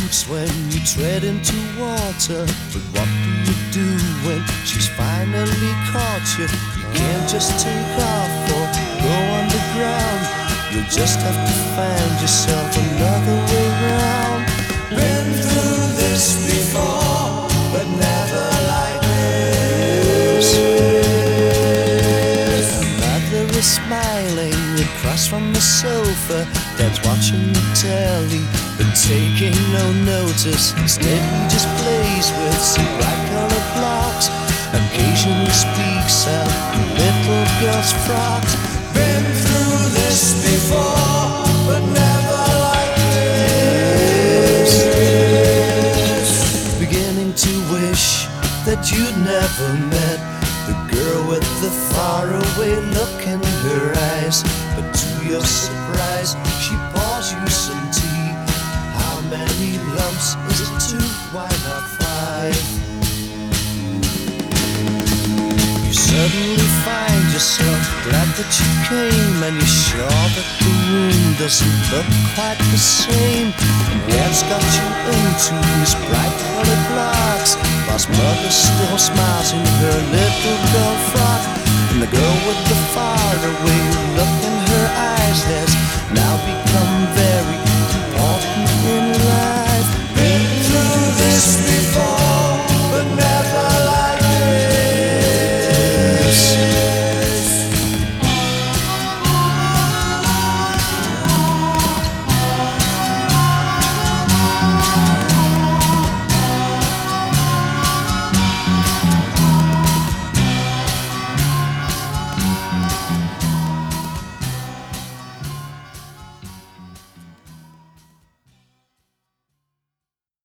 boots when you tread into water. But what do you do when she's finally caught you? You can't just take off or go underground. You'll just have to find yourself another way round. Been through this before, but never like this. Her mother is smiling across from the sofa. Dad's watching the telly, but taking no notice. Instead he just plays with some bright-colored blocks. Occasionally speaks out little girls' frocks. Been through this before, but never like this. Beginning to wish that you'd never met the girl with the faraway look in her eyes. But to your surprise, she pours you some tea. How many lumps is it? 2, why not 5? You suddenly find yourself glad that you came, and you're sure that the room doesn't look quite the same. Dad's got you into his bright-colored blocks, whilst mother still smiles in her little girl frock. And the girl with the faraway look in her eyes has now become very